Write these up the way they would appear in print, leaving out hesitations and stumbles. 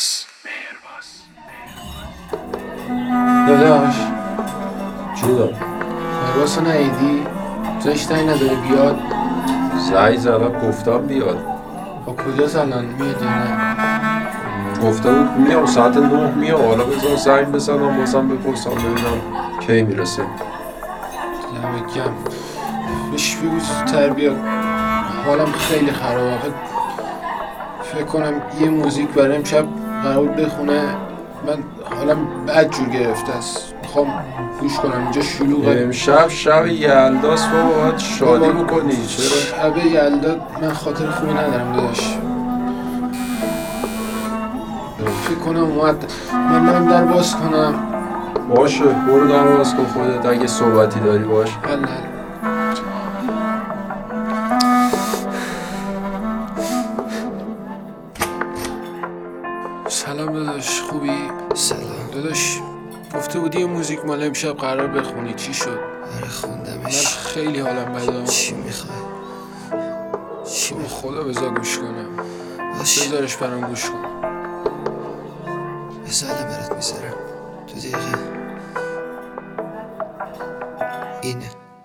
داداش چی داد؟ مهرباسو نهیدی؟ زشتایی نداره بیاد؟ زنگ زدم گفتم بیاد. با کجاست الان میاد یا نه؟ گفته بود میام ساعت 9 میام. حالا بذار زنگ بزنم بازم بپرسم ببینم کی میرسه. دمت گرم. بهش بگو زودتر بیاد. حالم خیلی خرابه. فکر کنم یه موزیک برای امشب قرار بخونه. من حالم بد جور گرفته است. میخوام گوش کنم. اینجا شلوغه. امشب شب یلداست بابا، باید شادی بکنی. چرا؟ شب یلدا من خاطر خوبی ندارم داداش. فکر کنم اومد. من در باز کنم. باشه برو در باز کن خودت اگه صحبتی داری باش. حل. سلام داداش، خوبی؟ سلام داداش گفته بودی یه موزیک مال امشب قرار بخونی، چی شد؟ آره خوندمش. من خیلی حالم بده. چی میخوای؟ چی به میخوای؟ خدا بذار گوش کنم. باش بذارش برام گوش کن. بذار برات میذارم 2 دقیقه. اینه.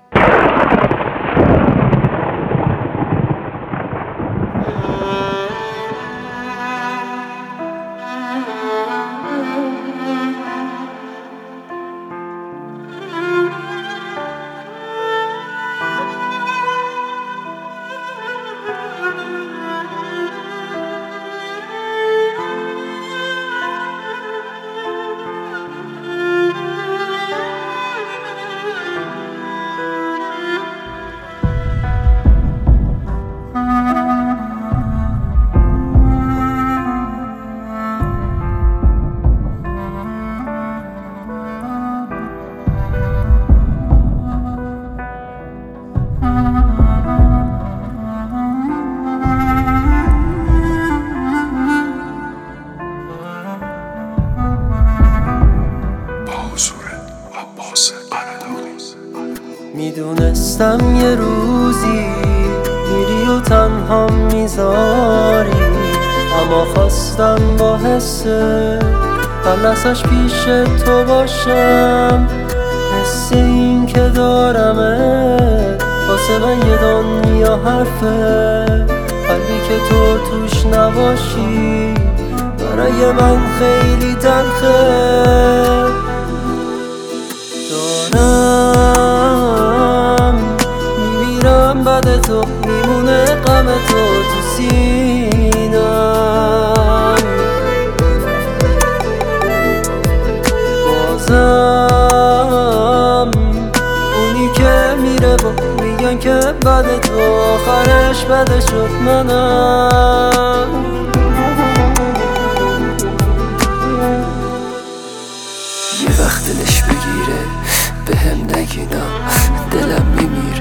میدونستم یه روزی میری و تنها میذاری، اما خواستم با حس خلصش پیش تو باشم. حس این که دارمه واسه من یه دنیا حرفه. قلبی که تو توش نباشی برای من خیلی تلخه. دارم میمیرم بعد تو، میمونه غم تو تو سینم. بازم اونی که میره با میگن که بعد تو آخرش بده شد منم. یه وقت دلش بگیره به هم نگینا دلم میمیره.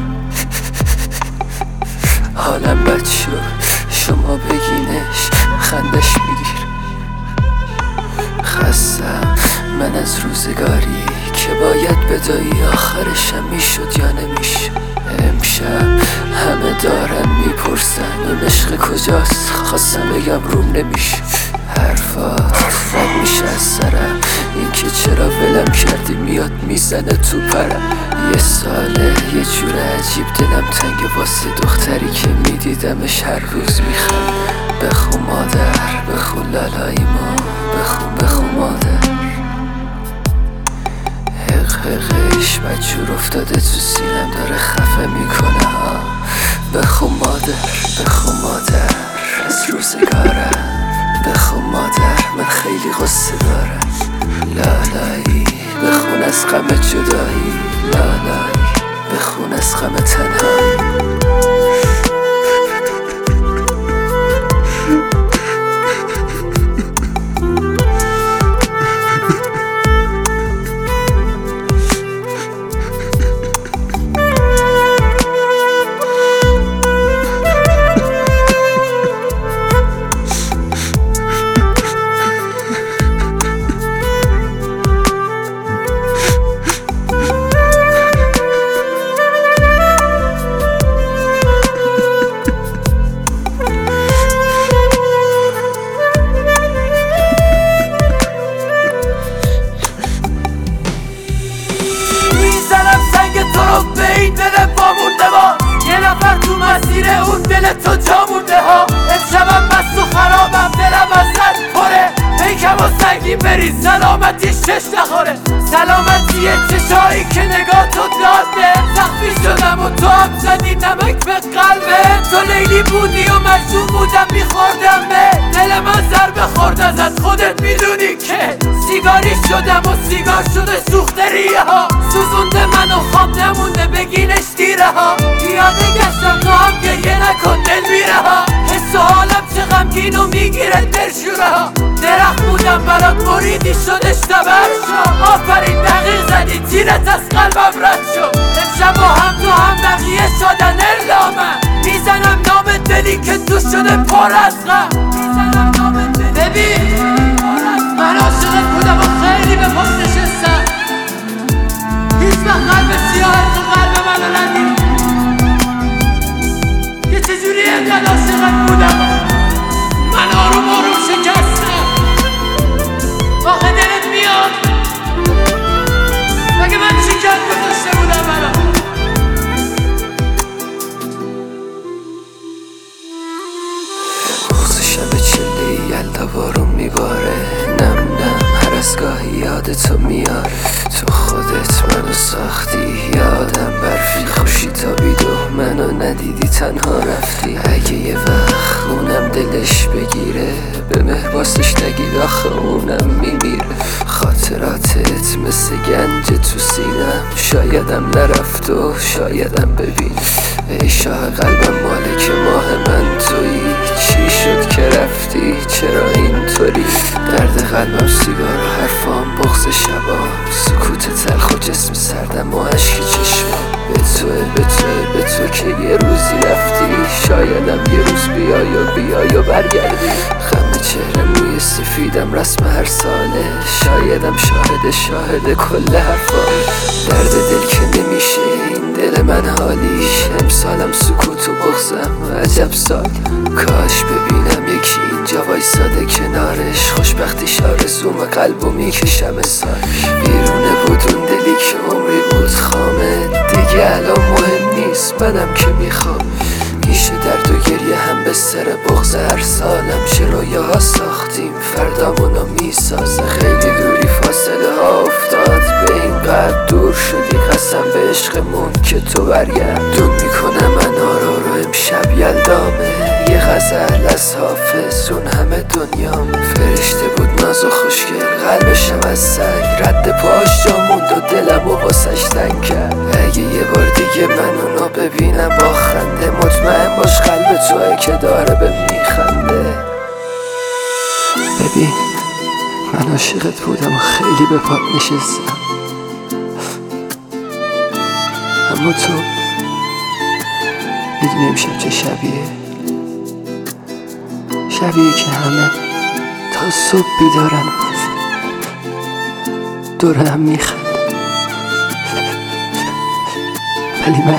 حالم بد شد شما بگینش خندش میگیر. خستم من از روزگاری که باید بدایی آخرشم میشد یا نمیشد. امشب همه دارن میپرسن اون عشق کجاست، خواستم بگم روم نمیشه. حرفات رد میشه از سرم، این که چرا ولم کردی میاد میزنه تو پرم. یه ساله یه جور عجیب دلم تنگ واسه دختری که میدیدمش هر روز میخند. بخون مادر بخون لالایی ما، بخون مادر. حقش بدجور افتاده تو سینم داره خفه میکنه ها. بخون مادر از روزگارم. بخون مادر من خیلی غصه دارم. لالایی بخون از غم جدایی. لالایی بخون از غم تنهایی. بری سلامتیش چش نخوره، سلامتی چشایی که نگاه تو داده. زخمی شدم و تو هم زدی نمک به قلبه، تو لیلی بودی و مجنون بودم میخوردم به دل من ضربه خورد ازت، خودت میدونی که سیگاری شدم و سیگار شده سوخته ریه ها، سوزونده منو خواب نمونده بگینش دیره ها. یاده گشتم تو هم گریه نکن دل میره ها، حس و حالم چه غمگین و میگیره دلشوره ها. درخت بودم برات بریدی شدش تبر شو، آفرین دقیق زدی تیرت از قلبم رد شو. امشب با هم تو هم بقیه شدن اعلامم، میزنم نام دلی که تو شده پر از غم، میزنم نام دلی. ببین من عاشقت بودم و خیلی به پاس نشستم، هیچ وقت قلب سیاه تو قلب منو ندید که چجوری اینقدر عاشقت بودم من آروم آروم شکستم. آخه دلت میاد مگه من چی کرد گذاشته بودم منو؟ بغض شب چله یلدا بارون میباره، نم نم هر از گاهی یاد تو میاره. تو خودت منو ساختی یادم برفی، خوشی تابید و منو ندیدی تنها رفتی. اگه یه وقت اونم دلش بگیره به مهباسش نگید آخه اونم میمیره. خاطراتت مثل گنج تو سینم، شایدم نرفت و شایدم ببین. ای شاه قلبم مالک ماه من تویی، چی شد که رفتی چرا اینطوری؟ درد قلبم سیگار و حرفام بغض شبام، سکوت تلخ و جسم سردم و عشق چشمام. به تو که یه روزی رفتی، شایدم یه روز بیای و برگردی. خم چهره موی سفیدم رسم هر ساله، شایدم شاهد کل حرفام. درد دل که نمیشه این دل من حالیش، امسالم سکوت و بغضم عجب سال. کاش ببینم یکی اینجا وایساده کنارش، خوشبختیش آرزوم قلبو میکشم سال. بیرونه بود اون دلی که عمری بود خامه، دیگه الان مهم نیست منم که میخوام. میشه درد و گریه هم به سر بغض هر سالم، چه رویاها ساختیم فردامونو میسازه. خیلی دوری فاصله ها افتاد به این قدر دور شدی، قسم به عشقمون که تو برگردون. میکنم من رو امشب یلدامه، یه غزل از حافظ اون همه دنیام. فرشته بود ناز و خوشگل قلبشم از سنگ، رد پاش جا موند و دلم و واسش تنگ کرد. اگه یه بار دیگه من اونو ببینم با خنده، مطمئن باش قلب توئه که داره به میخنده. ببین من عاشقت بودم و خیلی به پات نشستم، اما تو میدونی امشب چه شبیه که همه تا صبح بیدارن دور هم میخند، ولی من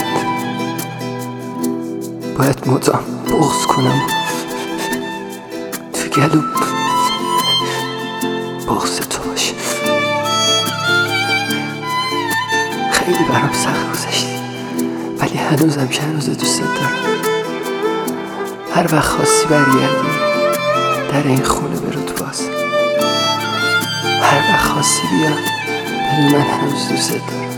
باید مدام بغض کنم تو گلوم بغض تو باشه. خیلی برام سخت گذشتی ولی هنوزم که هنوز دوست دارم. هر وقت خواستی برگردی در این خونه برود باز، هر وقت خواستی بیا بدون من هنوز دوست دارم.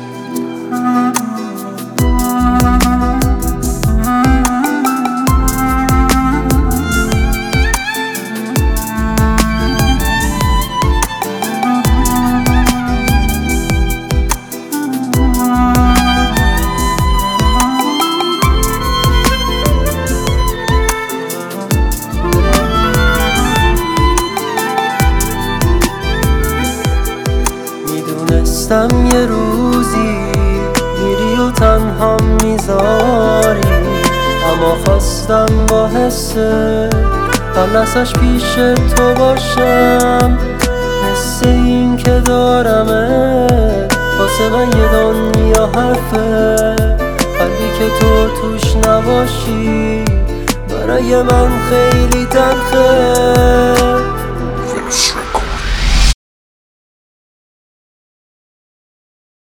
یه روزی میری و تنها میذاری، اما خواستم با حس خلصش پیش تو باشم. حس این که دارمه واسه من یه دنیا حرفه، قلبی که تو توش نباشی برای من خیلی تلخه.